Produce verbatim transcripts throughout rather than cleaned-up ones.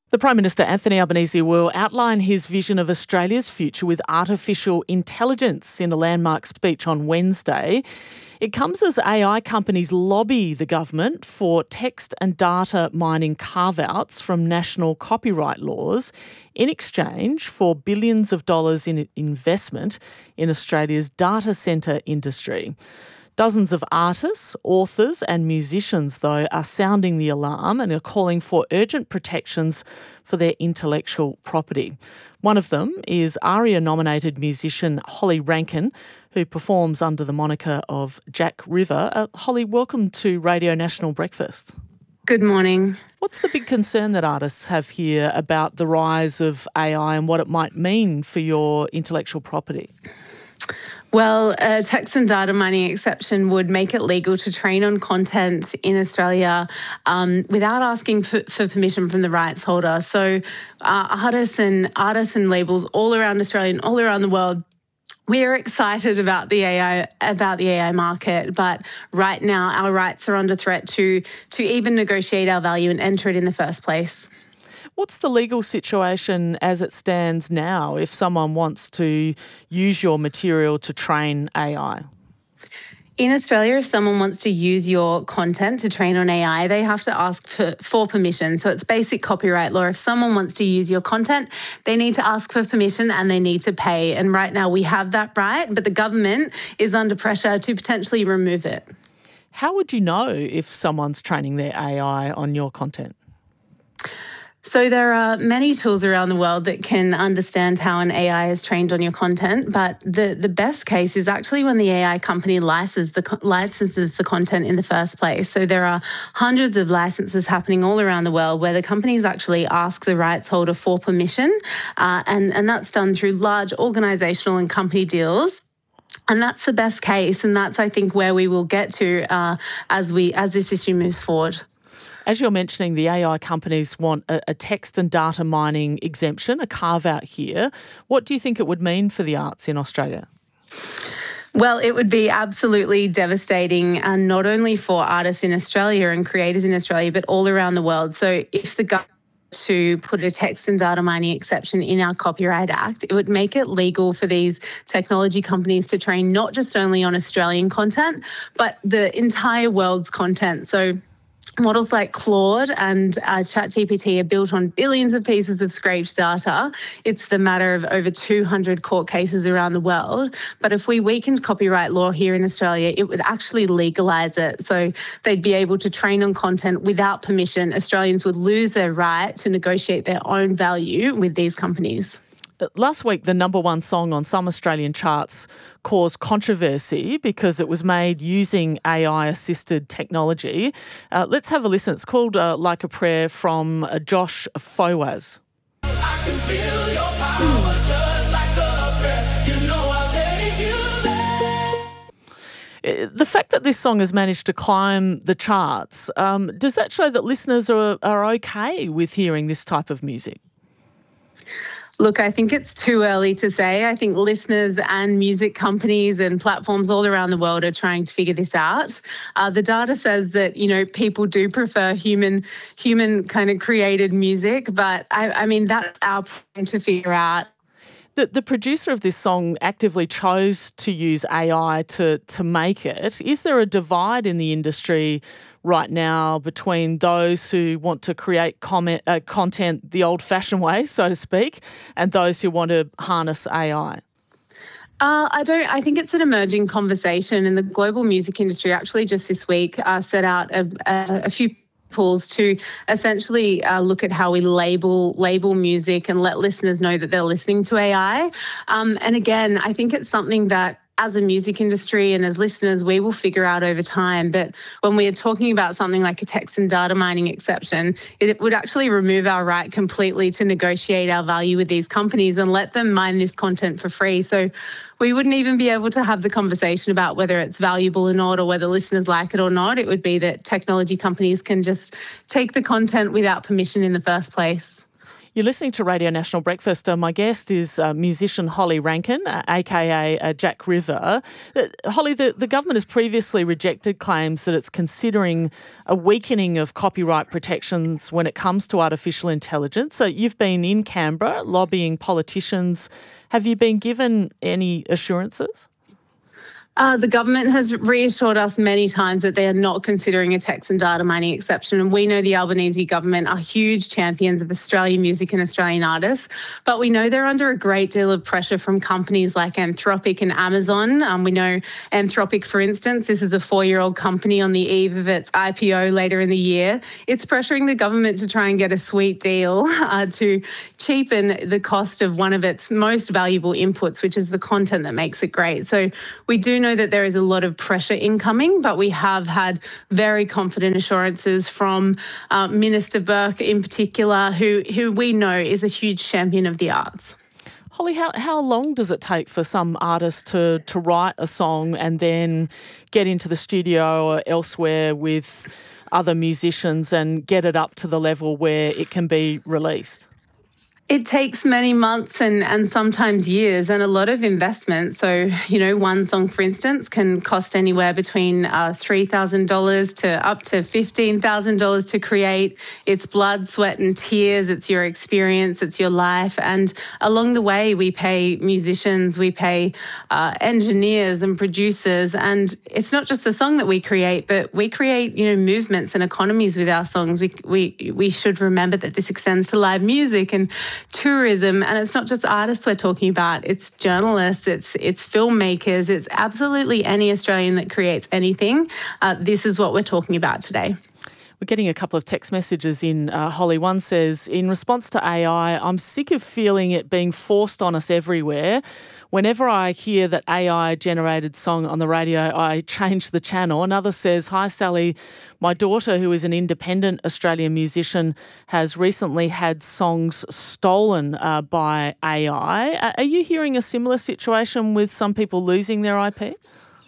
The Prime Minister, Anthony Albanese, will outline his vision of Australia's future with artificial intelligence in a landmark speech on Wednesday. It comes as A I companies lobby the government for text and data mining carve-outs from national copyright laws in exchange for billions of dollars in investment in Australia's data centre industry. Dozens of artists, authors and musicians, though, are sounding the alarm and are calling for urgent protections for their intellectual property. One of them is ARIA-nominated musician Holly Rankin, who performs under the moniker of Jack River. Uh, Holly, welcome to Radio National Breakfast. Good morning. What's the big concern that artists have here about the rise of A I and what it might mean for your intellectual property? Well, a text and data mining exception would make it legal to train on content in Australia um, without asking for, for permission from the rights holder. So uh, artists and artists and labels all around Australia and all around the world, we're excited about the A I about the A I market, but right now our rights are under threat to to even negotiate our value and enter it in the first place. What's the legal situation as it stands now if someone wants to use your material to train A I? In Australia, if someone wants to use your content to train on A I, they have to ask for, for permission. So it's basic copyright law. If someone wants to use your content, they need to ask for permission and they need to pay. And right now we have that right, but the government is under pressure to potentially remove it. How would you know if someone's training their A I on your content? So there are many tools around the world that can understand how an A I is trained on your content, but the, the best case is actually when the A I company licenses the, licenses the content in the first place. So there are hundreds of licenses happening all around the world where the companies actually ask the rights holder for permission, uh, and, and that's done through large organisational and company deals. And that's the best case, and that's, I think, where we will get to uh, as we as this issue moves forward. As you're mentioning, the A I companies want a, a text and data mining exemption, a carve-out here. What do you think it would mean for the arts in Australia? Well, it would be absolutely devastating, and not only for artists in Australia and creators in Australia, but all around the world. So if the government to put a text and data mining exception in our Copyright Act, it would make it legal for these technology companies to train not just only on Australian content, but the entire world's content. So models like Claude and uh, ChatGPT are built on billions of pieces of scraped data. It's the matter of over two hundred court cases around the world. But if we weakened copyright law here in Australia, it would actually legalise it. So they'd be able to train on content without permission. Australians would lose their right to negotiate their own value with these companies. Last week, the number one song on some Australian charts caused controversy because it was made using A I-assisted technology. Uh, let's have a listen. It's called uh, Like a Prayer from uh, Josh Fawaz. I can feel your power just like a prayer. You know I'll take you there. The fact that this song has managed to climb the charts, um, does that show that listeners are, are okay with hearing this type of music? Look, I think it's too early to say. I think listeners and music companies and platforms all around the world are trying to figure this out. Uh, the data says that, you know, people do prefer human, human kind of created music, but I, I mean, that's our problem to figure out. The, the producer of this song actively chose to use A I to, to make it. Is there a divide in the industry right now between those who want to create comment, uh, content the old-fashioned way, so to speak, and those who want to harness A I? Uh, I don't. I think it's an emerging conversation, and the global music industry actually just this week uh, set out a, a, a few tools to essentially uh, look at how we label label music and let listeners know that they're listening to A I. Um, and again, I think it's something that as a music industry and as listeners, we will figure out over time. But when we are talking about something like a text and data mining exception, it would actually remove our right completely to negotiate our value with these companies and let them mine this content for free. So we wouldn't even be able to have the conversation about whether it's valuable or not, or whether listeners like it or not. It would be that technology companies can just take the content without permission in the first place. You're listening to Radio National Breakfast. Uh, my guest is uh, musician Holly Rankin, uh, aka uh, Jack River. Uh, Holly, the, the government has previously rejected claims that it's considering a weakening of copyright protections when it comes to artificial intelligence. So you've been in Canberra lobbying politicians. Have you been given any assurances? Uh, the government has reassured us many times that they are not considering a text and data mining exception. And we know the Albanese government are huge champions of Australian music and Australian artists, but we know they're under a great deal of pressure from companies like Anthropic and Amazon. Um, we know Anthropic, for instance, this is a four-year-old company on the eve of its I P O later in the year. It's pressuring the government to try and get a sweet deal uh, to cheapen the cost of one of its most valuable inputs, which is the content that makes it great. So we do know that there is a lot of pressure incoming, but we have had very confident assurances from uh, Minister Burke in particular, who, who we know is a huge champion of the arts. Holly, how, how long does it take for some artists to, to write a song and then get into the studio or elsewhere with other musicians and get it up to the level where it can be released? It takes many months and, and sometimes years and a lot of investment. So, you know, one song, for instance, can cost anywhere between uh, three thousand dollars to up to fifteen thousand dollars to create. It's blood, sweat and tears. It's your experience. It's your life. And along the way, we pay musicians, we pay uh, engineers and producers. And it's not just the song that we create, but we create, you know, movements and economies with our songs. We, we, we should remember that this extends to live music and tourism, and it's not just artists we're talking about, it's journalists, it's it's filmmakers, it's absolutely any Australian that creates anything. Uh, this is what we're talking about today. We're getting a couple of text messages in, uh, Holly. One says, in response to A I, I'm sick of feeling it being forced on us everywhere. Whenever I hear that A I-generated song on the radio, I change the channel. Another says, hi, Sally. My daughter, who is an independent Australian musician, has recently had songs stolen uh, by A I. Are you hearing a similar situation with some people losing their I P?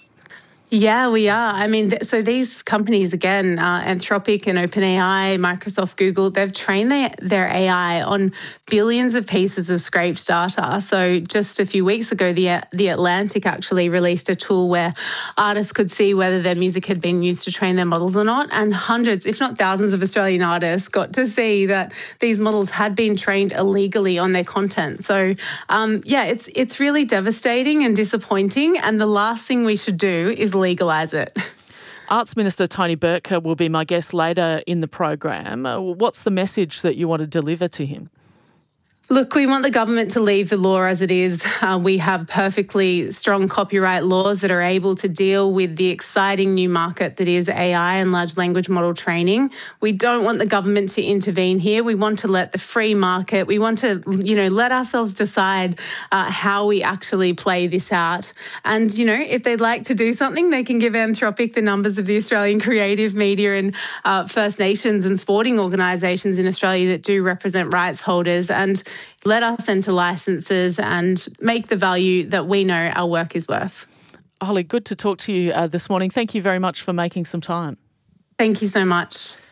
Yeah, we are. I mean, th- so these companies, again, uh, Anthropic and OpenAI, Microsoft, Google, they've trained their, their A I on billions of pieces of scraped data. So just a few weeks ago, the, the Atlantic actually released a tool where artists could see whether their music had been used to train their models or not. And hundreds, if not thousands of Australian artists got to see that these models had been trained illegally on their content. So, um, yeah, it's it's really devastating and disappointing. And the last thing we should do is legalise it. Arts Minister Tony Burke will be my guest later in the program. What's the message that you want to deliver to him? Look, we want the government to leave the law as it is. Uh, we have perfectly strong copyright laws that are able to deal with the exciting new market that is A I and large language model training. We don't want the government to intervene here. We want to let the free market, we want to, you know, let ourselves decide uh, how we actually play this out. And, you know, if they'd like to do something, they can give Anthropic the numbers of the Australian creative media and uh, First Nations and sporting organisations in Australia that do represent rights holders, and let us enter licences and make the value that we know our work is worth. Holly, good to talk to you uh, this morning. Thank you very much for making some time. Thank you so much.